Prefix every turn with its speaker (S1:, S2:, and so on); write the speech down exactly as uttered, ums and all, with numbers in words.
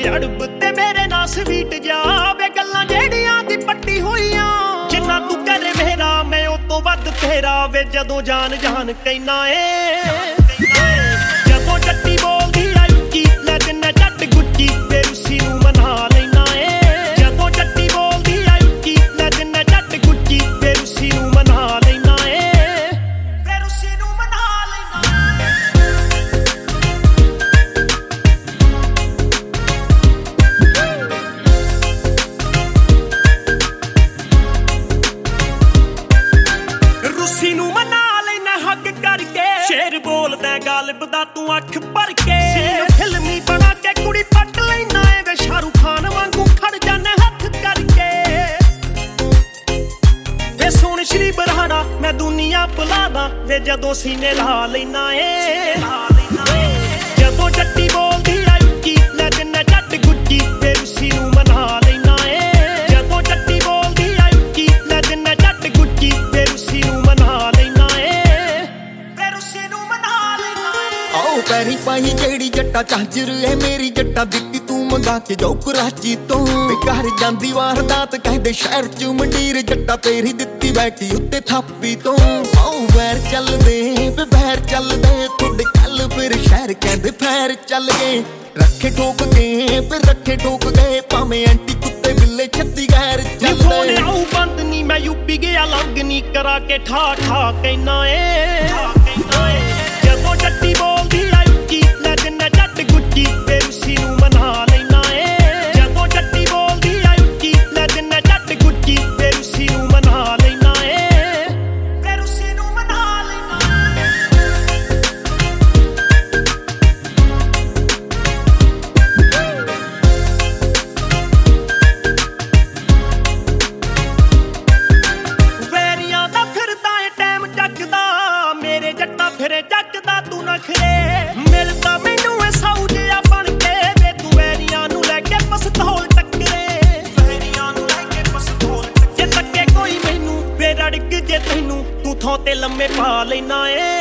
S1: ਅੜਬ ਤੇ ਮੇਰੇ ਨਾਲ ਸਵੀਟ ਜਾ ਵੇ ਗੱਲਾਂ ਜਿਹੜੀਆਂ ਦੀ ਪੱਟੀ ਹੋਈਆਂ ਜਿੰਨਾ ਤੂੰ ਕਰੇ ਮੇਰਾ ਮੈਂ ਉਹ ਤੋਂ ਵੱਧ ਤੇਰਾ ਵੇ ਜਦੋਂ ਜਾਨ ਜਾਨ ਕਹਿਣਾ ਏ ਜਦੋਂ ਜੱਟੀ ਬੋਲਦੀ ਆ ਉੱਚੀ ਲੈ ਦਿੰਨਾ ਜੱਟ ਗੁੱਚੀ ਵੇ ਰੁੱਸੀ ਨੂੰ ਮਨਾ ਲੈਣਾ ਏ ਜਦੋਂ ਜੱਟੀ ਬੋਲਦੀ ਆ ਉੱਚੀ ਲੈ ਦਿੰਨਾ ਜੱਟ ਗੁੱਚੀ ਵੇ ਰੁੱਸੀ ਨੂੰ ਮਨਾ ਲੈਣਾ ਏ ਵੇ ਰੁੱਸੀ ਨੂੰ ਮਨਾ ਲੈਣਾ ਰੁੱਸੀ ਨੂੰ ਮਨਾ ਲੈਣਾ ਹੱਕ ਕਰਕੇ ਸ਼ੇਰ ਬੋਲਦਾ ਗਾਲਿਬ ਦਾ ਤੂੰ ਅੱਖ ਭਰ ਕੇ ਫਿਲਮੀ ਬਣਾ ਕੇ ਕੁੜੀ ਪੱਟ ਲੈਣਾ ਏ ਵੇ ਸ਼ਾਹਰੁਖ ਖਾਨ ਵਾਂਗੂ ਖੜ ਜਾਣਾ ਹੱਥ ਕਰਕੇ ਵੇ ਸੋਹਣ ਸ਼੍ਰੀ ਬਰਹਾਨਾ ਮੈਂ ਦੁਨੀਆ ਭੁਲਾਦਾ ਵੇ ਜਦੋਂ ਸੀਨੇ ਲਾ ਲੈਣਾ ਏ ਜਦੋਂ ਜੱਟੀ ਬੋਲਦੀ ਆ ਉੱਚੀ ਲੈ ਦਿੰਨਾ ਜੱਟ ਗੁੱਚੀ ਵੇ ਰੁੱਸੀ ਨੂੰ ਮਨਾ ਲੈਣਾ ਏ ਜਦੋਂ ਜੱਟੀ ਬੋਲਦੀ ਆ ਉੱਚੀ ਲੈ ਦਿੰਨਾ ਜੱਟ ਗੁੱਚੀ ਵੇ ਰੁੱਸੀ ਨੂੰ ਮਨਾ ਲੈਣਾ ਏ ਵੇ ਰੁੱਸੀ ਨੂੰ ਮਨਾ ਲੈਣਾ ਏ
S2: ਆਓ ਪੈਰੀ ਪਾਈ ਜਿਹੜੀ ਜੱਟਾ ਚਾਂਜਰ ਐ ਮੇਰੀ ਜੱਟਾ ਦਿੱਤੀ ਤੂੰ ਮੰਗਾ ਕੇ ਜਾਓ ਕਰਾਚੀ ਤੋਂ ਵੇ ਘਰ ਜਾਂਦੀ ਵਾਰਦਾਤ ਕਹਿੰਦੇ ਸ਼ਹਿਰ ਚ ਮੰਡੀਰ ਜੱਟਾ ਤੇਰੀ ਦਿੱਤੀ ਬੈਠੀ ਉੱਤੇ ਥਾਪੀ ਤੋਂ ਆਓ ਵੈਰ ਚੱਲਦੇ ਵੇ ਵੈਰ ਚੱਲਦੇ ਤੁਹਾਡੇ ਕੱਲ ਫਿਰ ਸ਼ਹਿਰ ਕਹਿੰਦੇ ਫੈਰ ਚੱਲ ਗਏ ਰੱਖੇ ਠੋਕ ਕੇ ਫਿਰ ਰੱਖੇ ਠੋਕ ਗਏ ਭਾਵੇਂ ਐਂਟੀ ਕੁੱਤੇ ਬਿੱਲੇ ਛੱਤੀ ਗੈਰ ਚੱਲਦੇ
S1: ਆਉ ਬੰਦ ਨੀ ਮੈਂ ਯੂਪੀ ਗਿਆ ਲੰਗ ਨੀ ਕਰਾ ਕੇ ਠਾ ਠਾ ਕਹਿਣਾ ਏ ਜਦੋਂ ਜੱਟੀ ਬੋਲਦੀ ਆ ਉੱਚੀ ਲੈ ਦਿੰਨਾ ਜੱਟ ਗੁੱਚੀ ਵੇ ਰੁੱਸੀ ਨੂੰ ਮਨਾ ਲੈਣਾ ਏ ਜਦੋਂ ਜੱਟੀ ਬੋਲਦੀ ਆ ਉੱਚੀ ਲੈ ਦਿੰਨਾ ਜੱਟ ਗੁੱਚੀ ਵੇ ਰੁੱਸੀ ਨੂੰ ਮਨਾ ਲੈਣਾ ਏ ਵੇ ਰੁੱਸੀ ਨੂੰ ਮਨਾ ਲੈਣਾ ਵੈਰੀਆਂ ਦਾ ਫਿਰਦਾ ਏ ਟਾਈਮ ਚੱਕਦਾ ਮੇਰੇ ਜੱਟਾ ਫਿਰੇ ਚੱਕਦਾ ਤੂੰ ਨਖਰੇ ਮਿਲਦਾ ਮੈਨੂੰ ਐ ਸਾਊ ਜਿਹਾ ਬਣ ਕੇ ਵੇ ਤੂੰ ਵੈਰੀਆਂ ਨੂੰ ਲੈ ਕੇ ਪਸਤੌਲ ਟੱਕਰੇ ਵੈਰੀਆਂ ਨੂੰ ਲੈ ਕੇ ਪਸਤੌਲ ਜੇ ਤੱਕੇ ਕੋਈ ਮੈਨੂੰ ਵੇ ਰੜਕ ਜੇ ਤੈਨੂੰ ਤੂੰ ਥਾਂ ਤੇ ਲੰਮੇ ਪਾ ਲੈਣਾ ਏ